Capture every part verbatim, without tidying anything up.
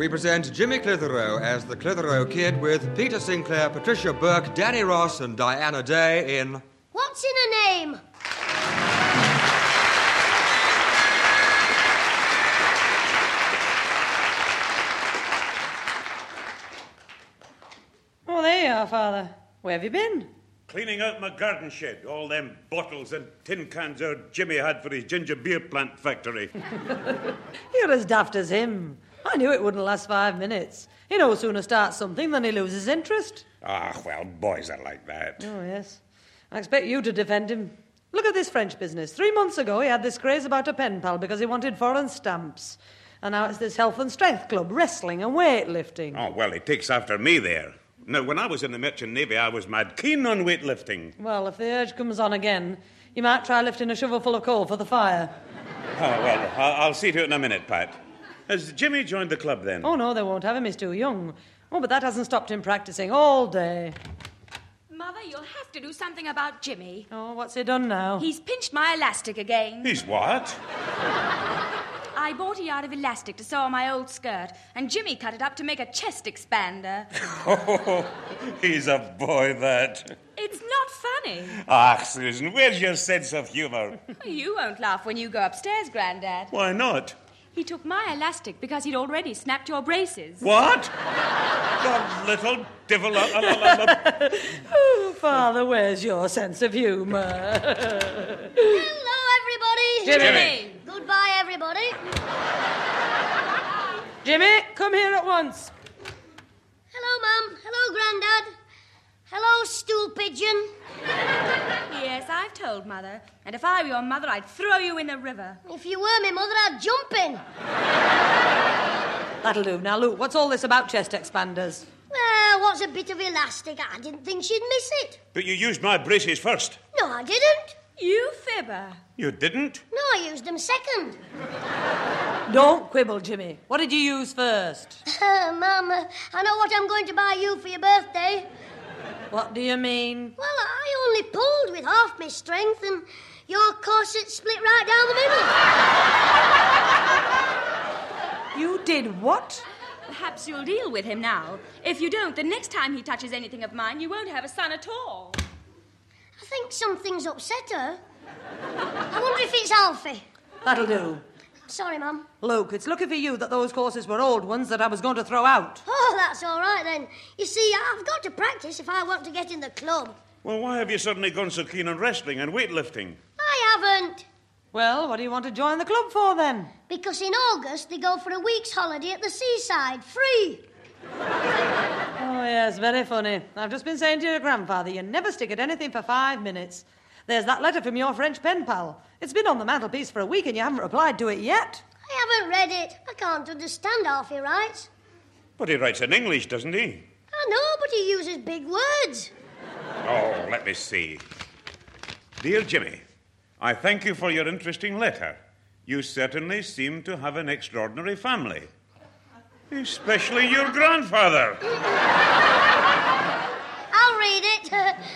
we present Jimmy Clitheroe as the Clitheroe Kid with Peter Sinclair, Patricia Burke, Danny Ross, and Diana Day in... What's in a name? Oh, there you are, Father. Where have you been? Cleaning out my garden shed. All them bottles and tin cans our Jimmy had for his ginger beer plant factory. You're as daft as him. I knew it wouldn't last five minutes. He no sooner starts something than he loses interest. Ah, well, boys are like that. Oh, yes. I expect you to defend him. Look at this French business. Three months ago, he had this craze about a pen pal because he wanted foreign stamps. And now it's this health and strength club, wrestling and weightlifting. Oh, well, he takes after me there. Now, when I was in the Merchant Navy, I was mad keen on weightlifting. Well, if the urge comes on again, you might try lifting a shovel full of coal for the fire. Oh, well, I'll see to it in a minute, Pat. Has Jimmy joined the club, then? Oh, no, they won't have him. He's too young. Oh, but that hasn't stopped him practising all day. Mother, you'll have to do something about Jimmy. Oh, what's he done now? He's pinched my elastic again. He's what? I bought a yard of elastic to sew on my old skirt, and Jimmy cut it up to make a chest expander. Oh, he's a boy, that. It's not funny. Ah, Susan, where's your sense of humour? You won't laugh when you go upstairs, Grandad. Why not? He took my elastic because he'd already snapped your braces. What? The little devil. Oh, Father, where's your sense of humour? Hello, everybody. Jimmy. Goodbye, everybody. Jimmy, come here at once. Hello, Mum. Hello, Grandad. Hello, stool pigeon. Yes, I've told Mother. And if I were your mother, I'd throw you in the river. If you were me mother, I'd jump in. That'll do. Now, Luke, what's all this about chest expanders? Well, what's a bit of elastic? I didn't think she'd miss it. But you used my braces first. No, I didn't. You fibber. You didn't? No, I used them second. Don't quibble, Jimmy. What did you use first? Uh, Mum, uh, I know what I'm going to buy you for your birthday. What do you mean? Well, I only pulled with half my strength and your corset split right down the middle. You did what? Perhaps you'll deal with him now. If you don't, the next time he touches anything of mine, you won't have a son at all. I think something's upset her. I wonder if it's Alfie. That'll do. Sorry, Mum. Luke, it's lucky for you that those courses were old ones that I was going to throw out. Oh, that's all right, then. You see, I've got to practice if I want to get in the club. Well, why have you suddenly gone so keen on wrestling and weightlifting? I haven't. Well, what do you want to join the club for, then? Because in August, they go for a week's holiday at the seaside, free. Oh, yes, very funny. I've just been saying to your grandfather, you never stick at anything for five minutes. There's that letter from your French pen pal. It's been on the mantelpiece for a week and you haven't replied to it yet. I haven't read it. I can't understand half he writes. But he writes in English, doesn't he? I know, but he uses big words. Oh, let me see. Dear Jimmy, I thank you for your interesting letter. You certainly seem to have an extraordinary family. Especially your grandfather. I'll read it.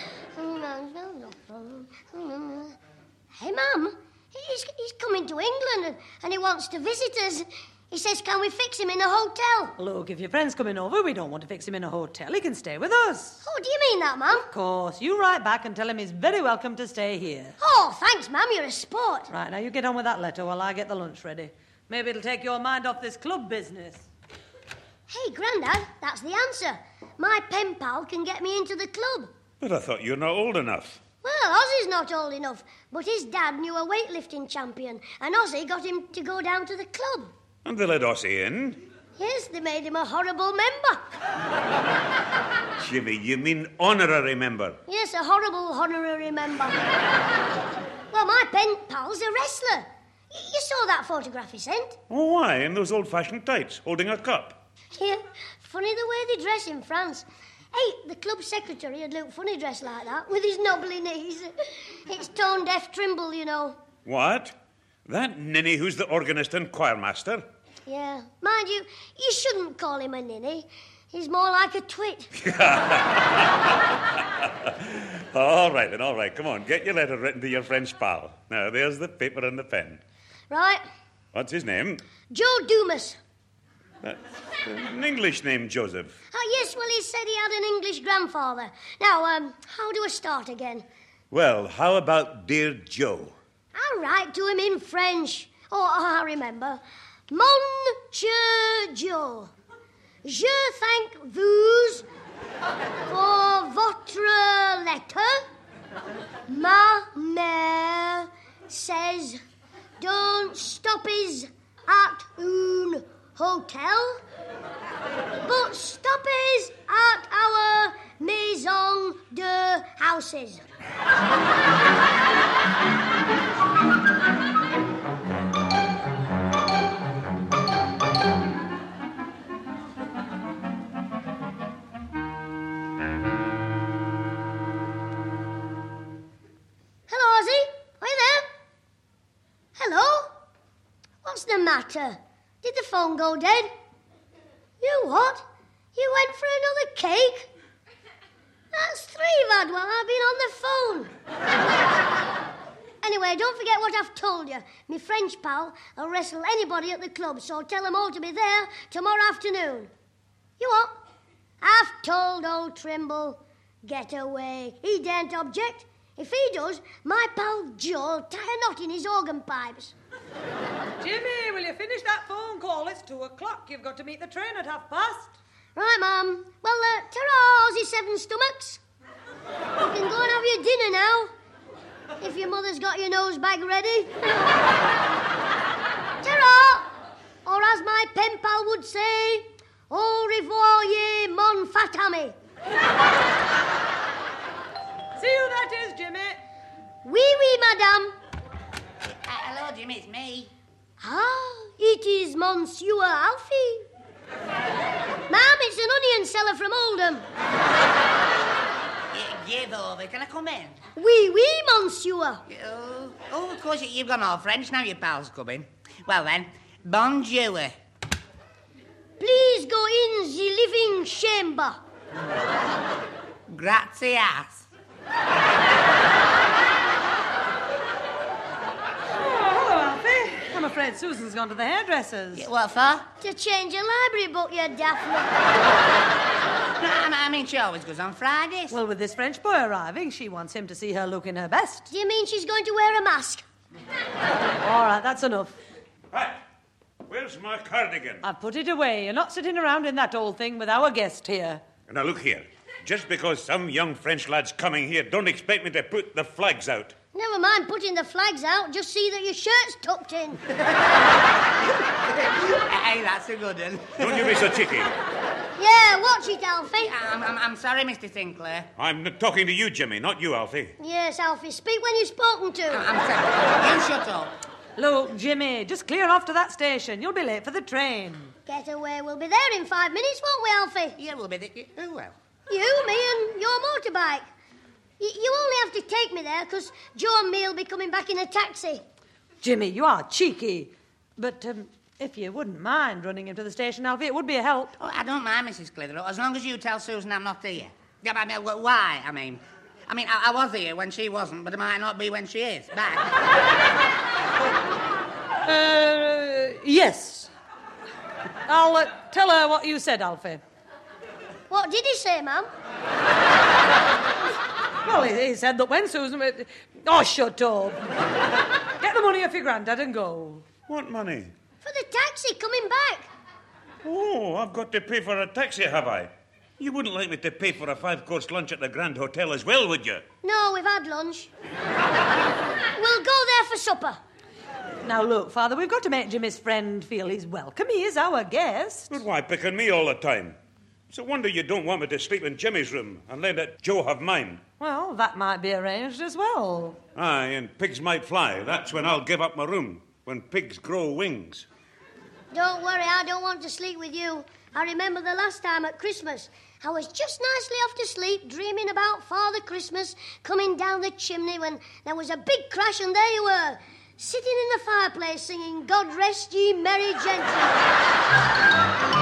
Hey, Mum, he's, he's coming to England and, and he wants to visit us. He says, can we fix him in a hotel? Look, if your friend's coming over, we don't want to fix him in a hotel. He can stay with us. Oh, do you mean that, Mum? Of course. You write back and tell him he's very welcome to stay here. Oh, thanks, Mum. You're a sport. Right, now you get on with that letter while I get the lunch ready. Maybe it'll take your mind off this club business. Hey, Grandad, that's the answer. My pen pal can get me into the club. But I thought you're not old enough. Well, Ozzy's not old enough, but his dad knew a weightlifting champion, and Ozzy got him to go down to the club. And they let Ossie in? Yes, they made him a horrible member. Jimmy, you mean honorary member? Yes, a horrible honorary member. Well, my pen pal's a wrestler. Y- you saw that photograph he sent? Oh, why? In those old-fashioned tights, holding a cup. Yeah, funny the way they dress in France. Hey, the club secretary would look funny dressed like that, with his knobbly knees. It's tone-deaf Trimble, you know. What? That ninny who's the organist and choirmaster? Yeah. Mind you, you shouldn't call him a ninny. He's more like a twit. All right, then, all right. Come on, get your letter written to your French pal. Now, there's the paper and the pen. Right. What's his name? Joe Dumas. That's an English name, Joseph. Oh, yes, well, he said he had an English grandfather. Now, um, how do I start again? Well, how about Dear Joe? I'll write to him in French. Oh, I remember. Mon cher Joe, je thank vous for votre lettre. Ma mère says don't stop us at un hotel, but stop us at our maison de houses. Hello, Ozzy. Are you there? Hello? What's the matter? Did the phone go dead? You what? You went for another cake? That's three you've had while I've been on the phone. Anyway, don't forget what I've told you. Me French pal will wrestle anybody at the club, so tell them all to be there tomorrow afternoon. You what? I've told old Trimble. Get away. He daren't object. If he does, my pal Joe'll tie a knot in his organ pipes. Jimmy, will you finish that phone call? It's two o'clock. You've got to meet the train at half past. Right, Mum. Well, uh, ta-ra, Aussie Seven Stomachs. You can go and have your dinner now, if your mother's got your nose bag ready. Ta-ra! Or as my pen pal would say, au revoir, ye mon fat hammy. See who that is, Jimmy. Oui, oui, madame. Uh, hello, Jimmy, it's me. Ah, it is Monsieur Alfie. Ma'am, it's an onion seller from Oldham. Yeah, give over. Can I come in? Oui, oui, monsieur. Oh, oh, of course, you've gone all French now, your pal's coming. Well, then, bonjour. Please go in the living chamber. Gracias. I'm afraid Susan's gone to the hairdresser's. Yeah, what for? To change your library book, you Daphne. No, I mean, she always goes on Fridays. Well, with this French boy arriving, she wants him to see her looking her best. Do you mean she's going to wear a mask? All right, that's enough. Hi. Where's my cardigan? I've put it away. You're not sitting around in that old thing with our guest here. And now look here. Just because some young French lad's coming here, don't expect me to put the flags out. Never mind putting the flags out. Just see that your shirt's tucked in. Hey, that's a good one. Don't you be so cheeky. Yeah, watch it, Alfie. I'm, I'm, I'm sorry, Mister Sinclair. I'm n- talking to you, Jimmy, not you, Alfie. Yes, Alfie. Speak when you're spoken to. I'm sorry. You shut up. Look, Jimmy, just clear off to that station. You'll be late for the train. Get away. We'll be there in five minutes, won't we, Alfie? Yeah, we'll be the... Oh, well. You, me, and your motorbike. Y- you only have to take me there because Joe and me will be coming back in a taxi. Jimmy, you are cheeky. But um, if you wouldn't mind running him to the station, Alfie, it would be a help. Oh, I don't mind, Missus Clitheroe, as long as you tell Susan I'm not here. Yeah, but I mean, wh- why, I mean? I mean, I, I was here when she wasn't, but it might not be when she is. Back. Uh, yes. I'll uh, tell her what you said, Alfie. What did he say, ma'am? Well, he, he said that when Susan... Oh, shut up. Get the money off your granddad and go. What money? For the taxi coming back. Oh, I've got to pay for a taxi, have I? You wouldn't like me to pay for a five-course lunch at the Grand Hotel as well, would you? No, we've had lunch. We'll go there for supper. Now, look, Father, we've got to make Jimmy's friend feel he's welcome. He is our guest. But why pick on me all the time? It's a wonder you don't want me to sleep in Jimmy's room and let Joe have mine. Well, that might be arranged as well. Aye, and pigs might fly. That's when I'll give up my room, when pigs grow wings. Don't worry, I don't want to sleep with you. I remember the last time at Christmas. I was just nicely off to sleep, dreaming about Father Christmas coming down the chimney when there was a big crash and there you were, sitting in the fireplace singing God Rest Ye Merry Gentlemen.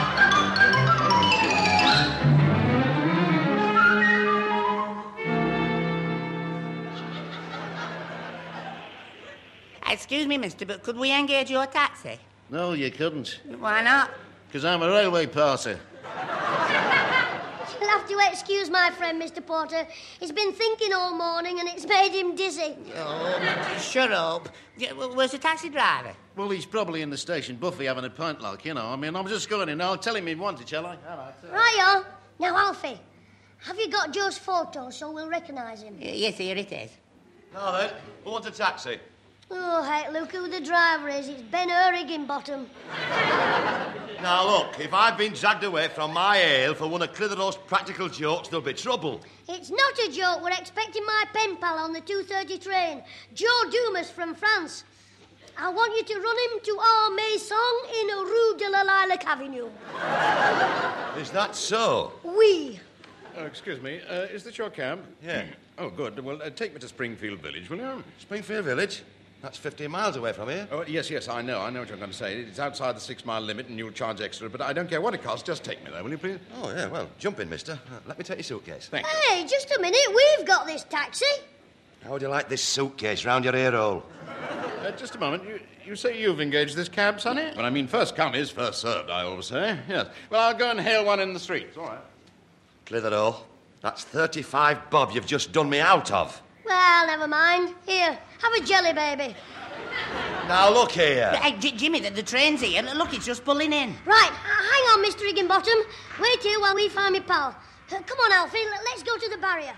Excuse me, mister, but could we engage your taxi? No, you couldn't. Why not? Because I'm a railway passer. You'll have to excuse my friend, Mister Porter. He's been thinking all morning and it's made him dizzy. Oh, shut up. Yeah, well, where's the taxi driver? Well, he's probably in the station buffet having a pint, like, you know. I mean, I'm just going in. I'll tell him he wanted, shall I? All right. Right-o. Now, Alfie, have you got Joe's photo so we'll recognise him? Y- yes, here it is. Now then, who wants a taxi? Oh, heck, look who the driver is. It's Ben Hur Higginbottom. Now look, if I've been dragged away from my ale for one of Clitheroe's practical jokes, there'll be trouble. It's not a joke. We're expecting my pen pal on the two thirty train, Joe Dumas from France. I want you to run him to our maison in Rue de la Lilac Avenue. Is that so? Oui. Oh, excuse me, uh, is this your cab? Yeah. Oh, good. Well, uh, take me to Springfield Village, will you? Springfield Village? That's fifteen miles away from here. Oh, yes, yes, I know. I know what you're going to say. It's outside the six-mile limit and you'll charge extra, but I don't care what it costs. Just take me there, will you, please? Oh, yeah, well, jump in, mister. Uh, let me take your suitcase. Thanks. Hey, just a minute. We've got this taxi. How would you like this suitcase round your ear hole? Uh, just a moment. You, you say you've engaged this cab, Sonny? Well, I mean, first come is first served, I always say. Yes. Well, I'll go and hail one in the streets. All right. Clitheroe, that's thirty-five bob you've just done me out of. Well, never mind. Here, have a jelly baby. Now, look here. Hey, J- Jimmy, the, the train's here. Look, it's just pulling in. Right, uh, hang on, Mister Higginbottom. Wait here while we find me pal. Uh, come on, Alfie, l- let's go to the barrier.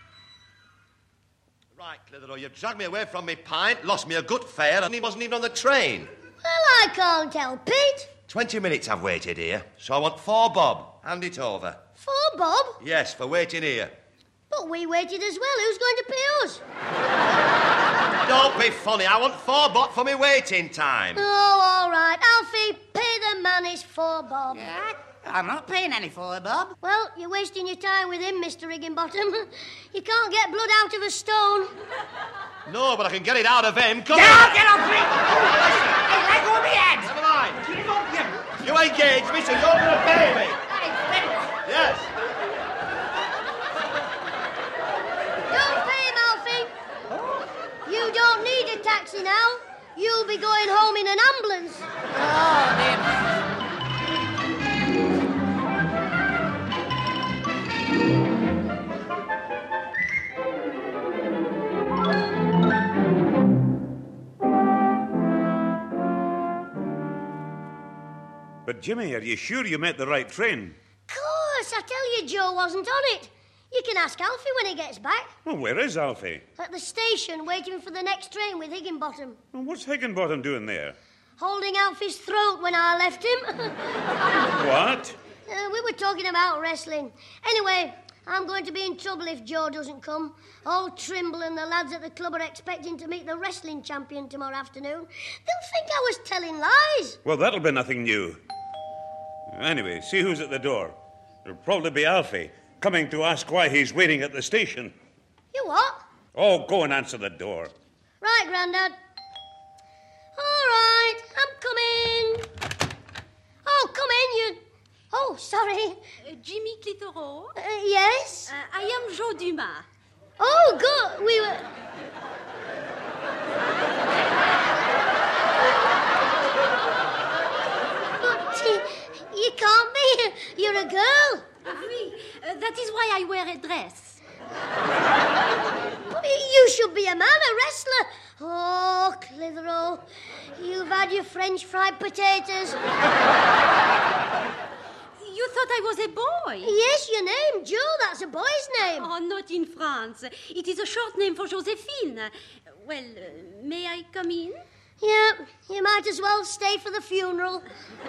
Right, Clitheroe, you've dragged me away from me pint, lost me a good fare, and he wasn't even on the train. Well, I can't help it. Twenty minutes I've waited here, so I want four bob. Hand it over. For Bob? Yes, for waiting here. But we waited as well. Who's going to pay us? Don't be funny. I want four bob for me waiting time. Oh, all right. Alfie, pay the man his four bob. Yeah, I'm not paying any for it, Bob. Well, you're wasting your time with him, Mister Higginbottom. You can't get blood out of a stone. No, but I can get it out of him. Come Get on. off, get off, please! Hey, let go of me head! Never mind. Give up, you... You engage me, so you're going to pay me. Hey, let go. Yes. Don't pay him, Alfie. You don't need a taxi now. You'll be going home in an ambulance. Oh, dear. But, Jimmy, are you sure you met the right train? Of course, I tell you, Joe wasn't on it. You can ask Alfie when he gets back. Well, where is Alfie? At the station, waiting for the next train with Higginbottom. Well, what's Higginbottom doing there? Holding Alfie's throat when I left him. What? Uh, we were talking about wrestling. Anyway, I'm going to be in trouble if Joe doesn't come. Old Trimble and the lads at the club are expecting to meet the wrestling champion tomorrow afternoon. They'll think I was telling lies. Well, that'll be nothing new. Anyway, see who's at the door. It'll probably be Alfie, coming to ask why he's waiting at the station. You what? Oh, go and answer the door. Right, Grandad. All right, I'm coming. Oh, come in, you... Oh, sorry. Uh, Jimmy Clitheroe? Uh, yes? Uh, I am Joe Dumas. Oh, good. We were... But uh, you can't be. You're a girl. Oui, uh, that is why I wear a dress. But you should be a man, a wrestler. Oh, Clitheroe, you've had your French fried potatoes. You thought I was a boy? Yes, your name, Joe. That's a boy's name. Oh, not in France. It is a short name for Josephine. Well, uh, may I come in? Yeah, you might as well stay for the funeral.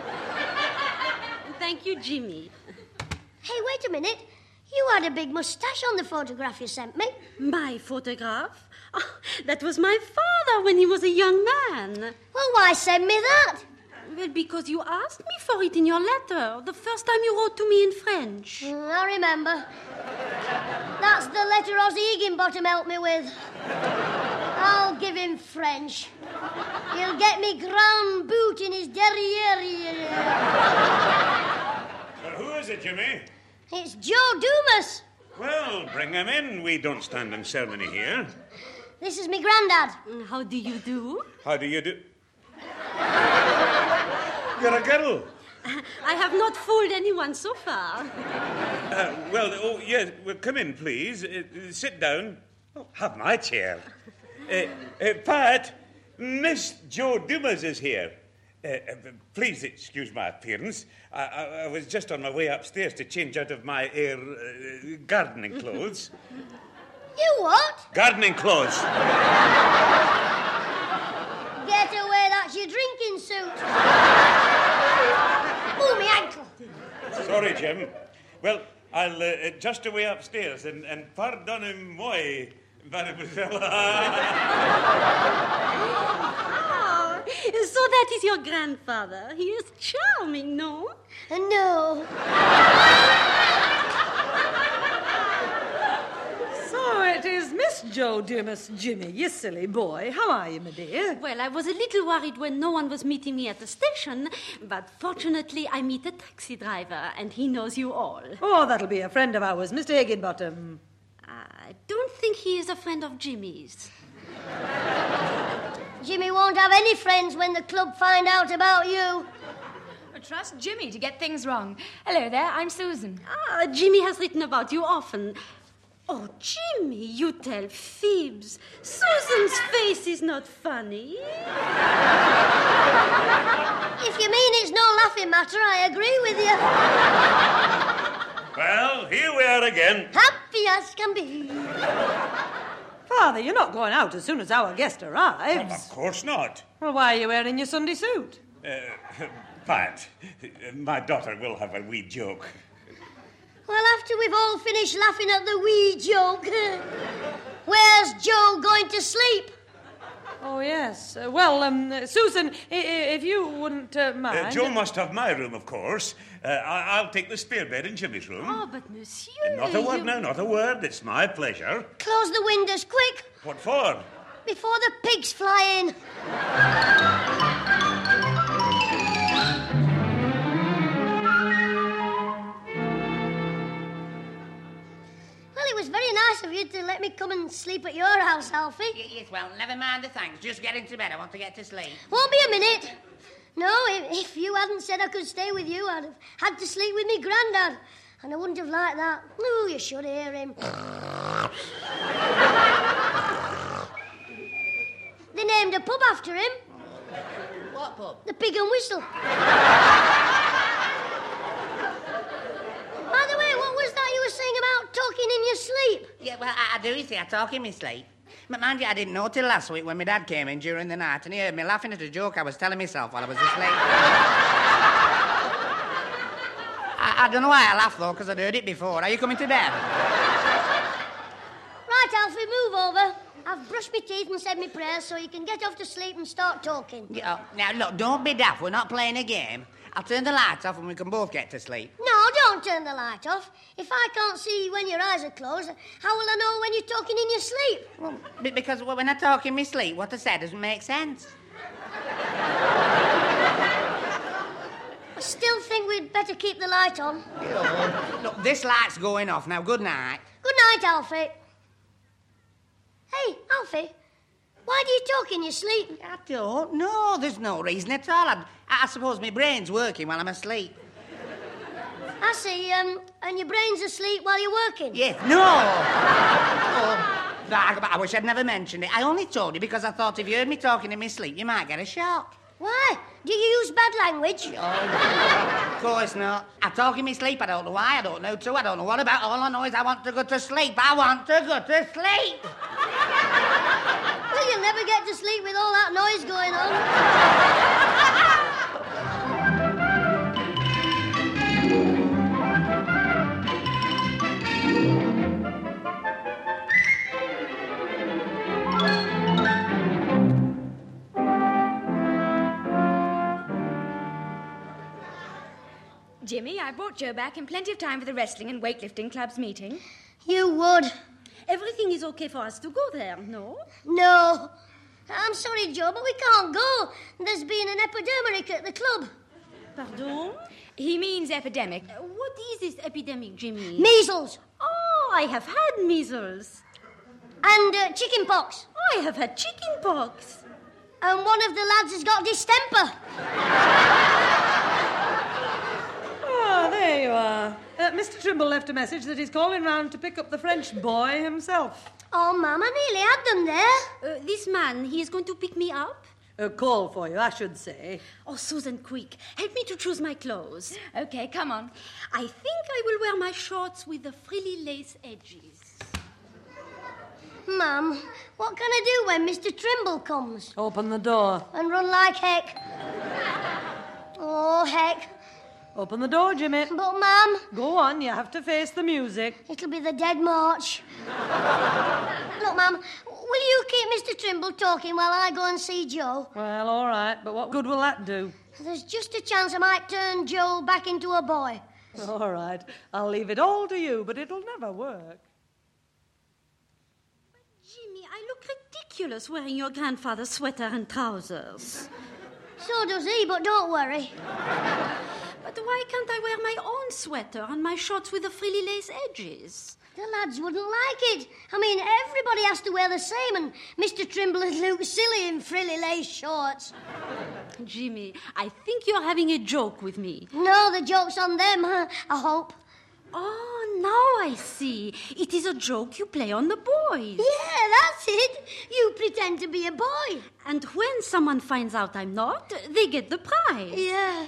Thank you, Jimmy. Hey, wait a minute. You had a big moustache on the photograph you sent me. My photograph? Oh, that was my father when he was a young man. Well, why send me that? Well, because you asked me for it in your letter, the first time you wrote to me in French. Mm, I remember. That's the letter Ozzy Higginbottom helped me with. I'll give him French. He'll get me grand boot in his derriere. Uh, who is it, Jimmy? It's Joe Dumas. Well, bring him in. We don't stand in ceremony here. This is me granddad. How do you do? How do you do? You're a girl. I have not fooled anyone so far. Uh, well, oh, yes, well, come in, please. Uh, sit down. Oh, have my chair. Uh, uh, Pat, Miss Jo Dumas is here. Uh, uh, please excuse my appearance. I, I, I was just on my way upstairs to change out of my uh, uh, gardening clothes. You what? Gardening clothes. Get away, that's your drinking suit. Oh, my ankle. Sorry, Jim. Well, I'll uh, just away upstairs and, and pardonnez-moi, mademoiselle. Oh, so that is your grandfather. He is charming, no? Uh, no. So it is Miss Jo Dumas, Jimmy, you silly boy. How are you, my dear? Well, I was a little worried when no one was meeting me at the station, but fortunately I meet a taxi driver, and he knows you all. Oh, that'll be a friend of ours, Mister Higginbottom. I don't think he is a friend of Jimmy's. Jimmy won't have any friends when the club find out about you. Trust Jimmy to get things wrong. Hello there, I'm Susan. Ah, Jimmy has written about you often. Oh, Jimmy, you tell fibs. Susan's face is not funny. If you mean it's no laughing matter, I agree with you. Well, here we are again. Happy as can be. Father, you're not going out as soon as our guest arrives. Well, of course not. Well, why are you wearing your Sunday suit? Uh, Pat, my daughter will have a wee joke. Well, after we've all finished laughing at the wee joke, where's Joe going to sleep? Oh, yes. Uh, well, um, uh, Susan, I- I- if you wouldn't uh, mind... Uh, Joe must have my room, of course. Uh, I- I'll take the spare bed in Jimmy's room. Oh, but monsieur... Uh, not a word you... now, not a word. It's my pleasure. Close the windows, quick, What for? before the pigs fly in. Well, it was very nice of you to let me come and sleep at your house, Alfie. Y- yes, well, never mind the thanks. Just get into bed. I want to get to sleep. Won't be a minute. No, if, if you hadn't said I could stay with you, I'd have had to sleep with me granddad. And I wouldn't have liked that. Oh, you should hear him. They named a pub after him. What pub? The Pig and Whistle. By the way, what was that you were saying about talking in your sleep? Yeah, well, I, I do, you see. I talk in my sleep. But mind you, I didn't know till last week when my dad came in during the night and he heard me laughing at a joke I was telling myself while I was asleep. I, I don't know why I laughed, though, because I'd heard it before. Are you coming to bed? Right, Alfie, move over. I've brushed my teeth and said my prayers so you can get off to sleep and start talking. Yeah, oh, now, look, don't be daft. We're not playing a game. I'll turn the lights off and we can both get to sleep. No, don't turn the light off. If I can't see when your eyes are closed, how will I know when you're talking in your sleep? Well, b- because when I talk in my sleep, what I said doesn't make sense. I still think we'd better keep the light on. Look, this light's going off now. Good night. Good night, Alfie. Hey, Alfie, why do you talk in your sleep? I don't know. There's no reason at all. I, I suppose my brain's working while I'm asleep. I see, um, and your brain's asleep while you're working? Yes. No! Oh, I, I wish I'd never mentioned it. I only told you because I thought if you heard me talking in my sleep, you might get a shock. Why? Do you use bad language? Oh, of course not. I talk in my sleep. I don't know why. I don't know to. I don't know what about. All I know is I want to go to sleep. I want to go to sleep. Well, you'll never get to sleep with all that noise going on. Jimmy, I brought Joe back in plenty of time for the wrestling and weightlifting club's meeting. You would. Everything is okay for us to go there, no? No. I'm sorry, Joe, but we can't go. There's been an epidemic at the club. Pardon? He means epidemic. Uh, what is this epidemic, Jimmy? Measles. Oh, I have had measles. And uh, chicken pox. I have had chicken pox. And one of the lads has got distemper. There you are. Uh, Mister Trimble left a message that he's calling round to pick up the French boy himself. Oh, Mum, I nearly had them there. Uh, this man, he is going to pick me up? A call for you, I should say. Oh, Susan, quick. Help me to choose my clothes. Okay, come on. I think I will wear my shorts with the frilly lace edges. Mum, what can I do when Mister Trimble comes? Open the door. And run like heck. Oh, heck. Open the door, Jimmy. But, Mum... Go on, you have to face the music. It'll be the Dead March. Look, Mum, will you keep Mister Trimble talking while I go and see Joe? Well, all right, but what good will that do? There's just a chance I might turn Joe back into a boy. All right, I'll leave it all to you, but it'll never work. Jimmy, I look ridiculous wearing your grandfather's sweater and trousers. So does he, but don't worry. But why can't I wear my own sweater and my shorts with the frilly lace edges? The lads wouldn't like it. I mean, everybody has to wear the same, and Mister Trimble would look silly in frilly lace shorts. Jimmy, I think you're having a joke with me. No, the joke's on them, I hope. Oh, now I see. It is a joke you play on the boys. Yeah, that's it. You pretend to be a boy. And when someone finds out I'm not, they get the prize. Yeah.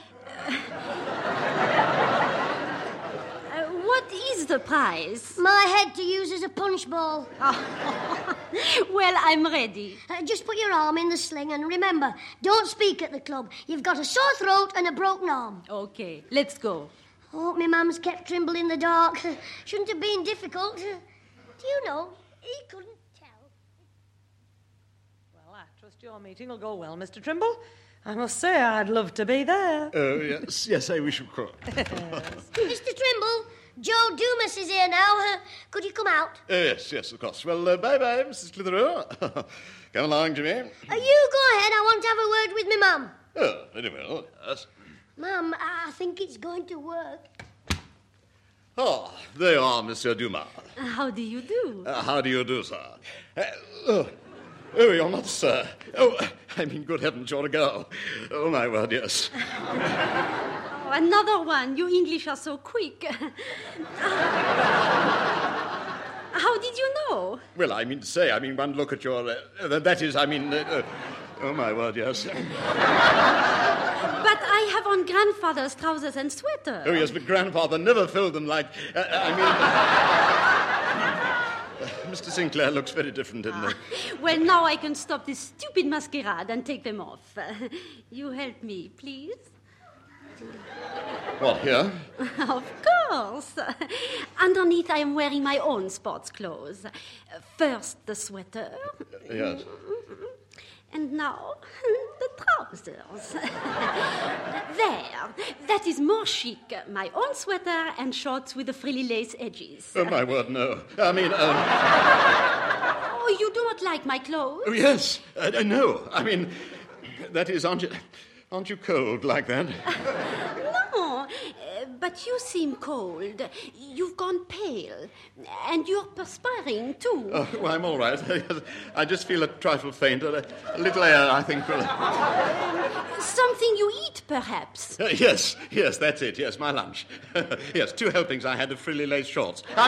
Uh, what is the prize? My head to use as a punch ball. Oh. Well, I'm ready. Uh, just put your arm in the sling and remember, don't speak at the club. You've got a sore throat and a broken arm. Okay, let's go. Oh, my mum's kept Trimble in the dark. Shouldn't have been difficult. Do you know, he couldn't tell. Well, I trust your meeting will go well, Mister Trimble. I must say I'd love to be there. Oh, yes, yes, I wish you could. Mister Trimble, Joe Dumas is here now. Uh, could you come out? Oh, yes, yes, of course. Well, uh, bye-bye, Missus Clitheroe. Come along, Jimmy. Uh, you go ahead. I want to have a word with my mum. Oh, very well, yes. Mum, I think it's going to work. Oh, there you are, Monsieur Dumas. How do you do? Uh, how do you do, sir? Uh, oh, oh, you're not, sir. Oh, I mean, good heavens, you're a girl. Oh, my word, yes. Oh, another one. You English are so quick. How did you know? Well, I mean to say, I mean, one look at your... Uh, that is, I mean... Uh, uh, oh, my word, yes. But I have on grandfather's trousers and sweater. Oh, yes, but grandfather never filled them like... Uh, I mean... uh, Mister Sinclair looks very different, didn't ah. he? Well, now I can stop this stupid masquerade and take them off. Uh, you help me, please? What, here? Of course. Underneath, I am wearing my own sports clothes. First, the sweater. Yes. And now, the trousers. There. That is more chic. My own sweater and shorts with the frilly lace edges. Oh, my word, no. I mean, um... Oh, you do not like my clothes? Oh, yes. Uh, no. I mean, that is, aren't you... Aren't you cold like that? No, uh, but you seem cold. You've gone pale. And you're perspiring, too. Oh, well, I'm all right. I just feel a trifle faint. A, a little air, I think. Will... Something you eat, perhaps? Uh, yes, yes, that's it. Yes, my lunch. Yes, two helpings I had of frilly lace shorts. I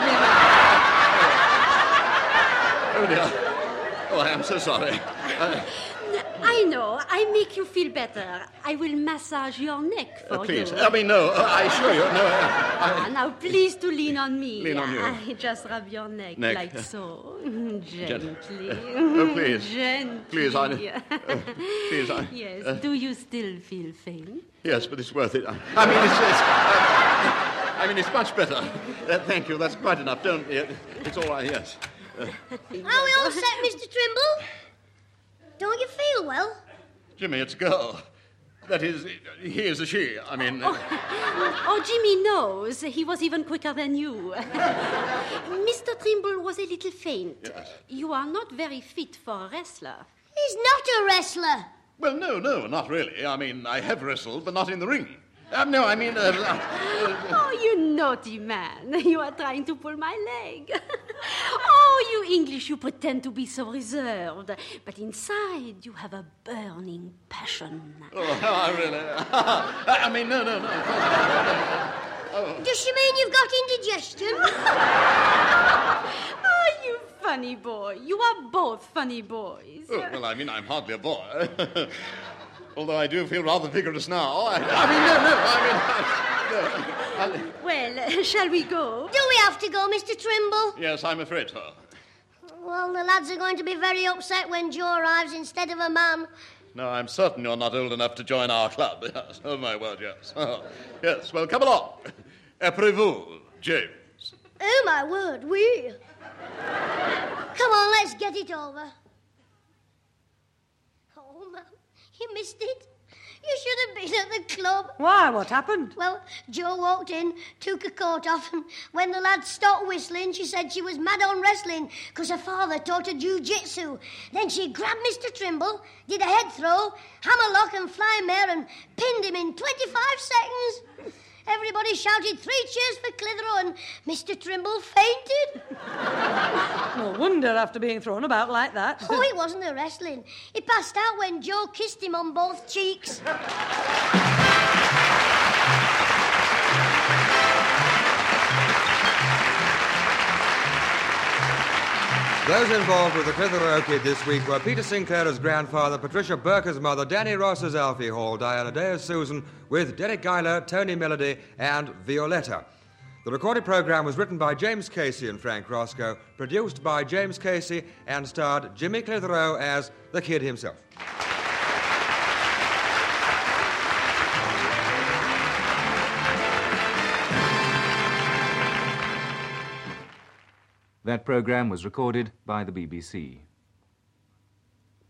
mean... Oh, dear. Oh, I am so sorry. Uh, I know. I make you feel better. I will massage your neck for uh, please. you. I mean, no, uh, I assure you, no. Uh, ah, I... Now, please to lean on me. Lean on you. I just rub your neck, neck. like so. Gently. Oh, please. Gently. Please, I... Uh, please, I... Yes. Uh, Do you still feel faint? Yes, but it's worth it. I, I mean, it's... it's uh, I mean, it's much better. Uh, thank you. That's quite enough. Don't... Uh, it's all right, yes. Uh, Are we all set, Mister Trimble? Don't you feel well? Jimmy, it's a girl. That is, he is a she. I mean... Oh, oh, Jimmy knows. He was even quicker than you. Mister Trimble was a little faint. Yes. You are not very fit for a wrestler. He's not a wrestler. Well, no, no, not really. I mean, I have wrestled, but not in the ring. Uh, no, I mean... Uh, uh, oh, you naughty man. You are trying to pull my leg. Oh, you English, you pretend to be so reserved. But inside, you have a burning passion. Oh, I really... I mean, no, no, no. Oh. Does she mean you've got indigestion? Oh, you funny boy. You are both funny boys. Oh, well, I mean, I'm hardly a boy. Although I do feel rather vigorous now. I, I mean, no, no, I mean... I, no, I, Well, uh, shall we go? Do we have to go, Mister Trimble? yes, I'm afraid so. Well, the lads are going to be very upset when Joe arrives instead of a man. No, I'm certain you're not old enough to join our club. Yes. Oh, my word, yes. Oh, yes, well, come along. Apprez-vous, James. Oh, my word, we. Come on, let's get it over. Oh, man, you missed it. You should have been at the club. Why? What happened? Well, Jo walked in, took her coat off, and when the lads stopped whistling, she said she was mad on wrestling because her father taught her jiu-jitsu. Then she grabbed Mister Trimble, did a head throw, hammerlock and fly mare, and pinned him in twenty-five seconds. Everybody shouted three cheers for Clitheroe, and Mister Trimble fainted. No wonder after being thrown about like that. Oh, it wasn't the wrestling. He passed out when Jo kissed him on both cheeks. Those involved with the Clitheroe Kid this week were Peter Sinclair as grandfather, Patricia Burke as mother, Danny Ross as Alfie Hall, Diana Day as Susan, with Derek Guyler, Tony Melody, and Violetta. The recorded programme was written by James Casey and Frank Roscoe, produced by James Casey, and starred Jimmy Clitheroe as the Kid himself. That programme was recorded by the B B C.